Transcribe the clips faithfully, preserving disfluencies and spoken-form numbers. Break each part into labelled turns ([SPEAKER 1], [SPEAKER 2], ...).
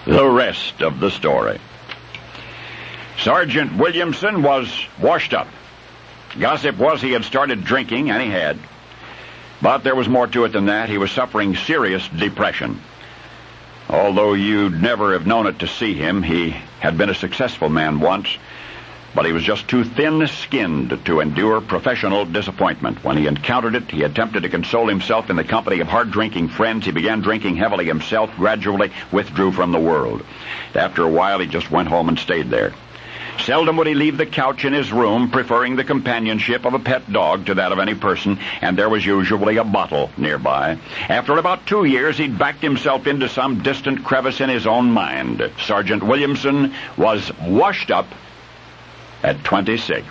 [SPEAKER 1] The rest of the story. Sergeant Williamson was washed up. Gossip was he had started drinking, and he had. But there was more to it than that. He was suffering serious depression. Although you'd never have known it to see him, he had been a successful man once, but he was just too thin-skinned to endure professional disappointment. When he encountered it, he attempted to console himself in the company of hard-drinking friends. He began drinking heavily himself, gradually withdrew from the world. After a while, he just went home and stayed there. Seldom would he leave the couch in his room, preferring the companionship of a pet dog to that of any person, and there was usually a bottle nearby. After about two years, he'd backed himself into some distant crevice in his own mind. Sergeant Williamson was washed up at twenty-six.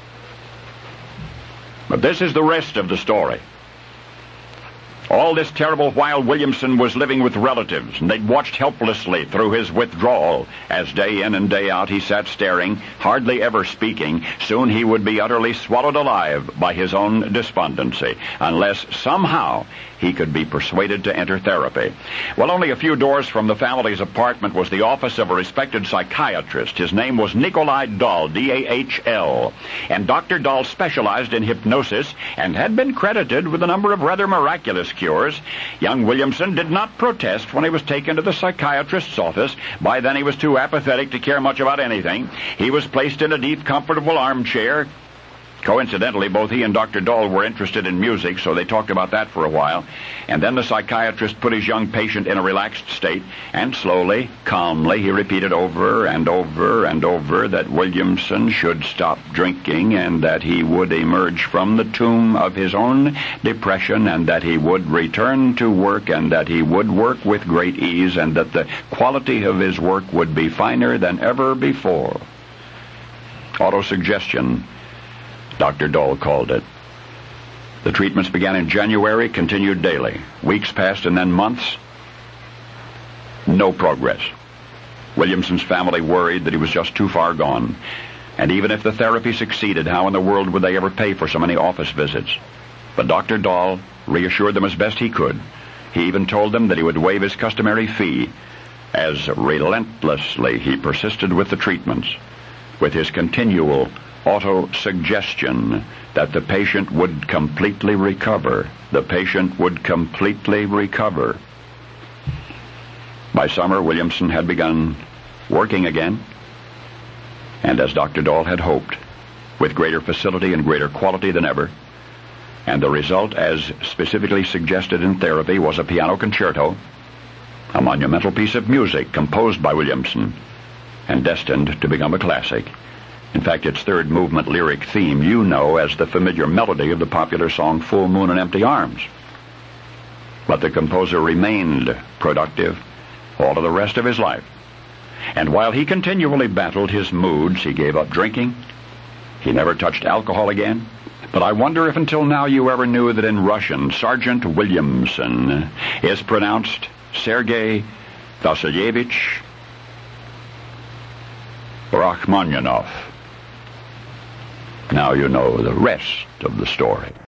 [SPEAKER 1] But this is the rest of the story. All this terrible while, Williamson was living with relatives, and they'd watched helplessly through his withdrawal. As day in and day out he sat staring, hardly ever speaking. Soon he would be utterly swallowed alive by his own despondency, unless somehow he could be persuaded to enter therapy. Well, only a few doors from the family's apartment was the office of a respected psychiatrist. His name was Nikolai Dahl, D A H L, and Doctor Dahl specialized in hypnosis and had been credited with a number of rather miraculous cures. Young Williamson did not protest when he was taken to the psychiatrist's office. By then he was too apathetic to care much about anything. He was placed in a deep, comfortable armchair. Coincidentally, both he and Doctor Dahl were interested in music, so they talked about that for a while. And then the psychiatrist put his young patient in a relaxed state, and slowly, calmly, he repeated over and over and over that Williamson should stop drinking, and that he would emerge from the tomb of his own depression, and that he would return to work, and that he would work with great ease, and that the quality of his work would be finer than ever before. Autosuggestion, Doctor Dahl called it. The treatments began in January, continued daily. Weeks passed, and then months. No progress. Williamson's family worried that he was just too far gone. And even if the therapy succeeded, how in the world would they ever pay for so many office visits? But Doctor Dahl reassured them as best he could. He even told them that he would waive his customary fee, as relentlessly he persisted with the treatments, with his continual auto-suggestion that the patient would completely recover. The patient would completely recover. By summer, Williamson had begun working again, and as Doctor Dahl had hoped, with greater facility and greater quality than ever. And the result, as specifically suggested in therapy, was a piano concerto, a monumental piece of music composed by Williamson and destined to become a classic. In fact, its third movement lyric theme you know as the familiar melody of the popular song Full Moon and Empty Arms. But the composer remained productive all of the rest of his life. And while he continually battled his moods, he gave up drinking. He never touched alcohol again. But I wonder if until now you ever knew that in Russian, Sergeant Williamson is pronounced Sergei Vasilyevich Rachmaninoff. Now you know the rest of the story.